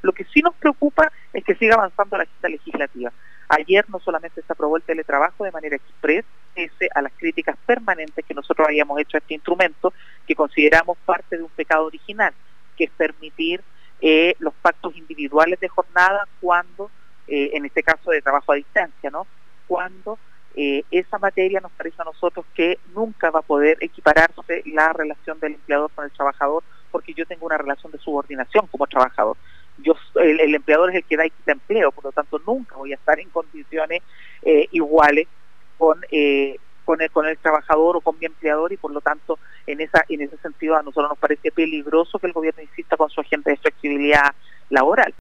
Lo que sí nos preocupa es que siga avanzando la agenda legislativa. Ayer no solamente se aprobó el teletrabajo de manera express, pese a las críticas permanentes que nosotros habíamos hecho a este instrumento, que consideramos parte de un pecado original, que es permitir los pactos individuales de jornada cuando, en este caso de trabajo a distancia, ¿no? Cuando esa materia nos parece a nosotros que nunca va a poder equipararse la relación del empleador con el trabajador, porque yo tengo una relación de subordinación como trabajador. El empleador es el que da y quita empleo, por lo tanto nunca voy a estar en condiciones iguales con el trabajador o con mi empleador, y por lo tanto en ese sentido a nosotros nos parece peligroso que el gobierno insista con su agenda de flexibilidad laboral.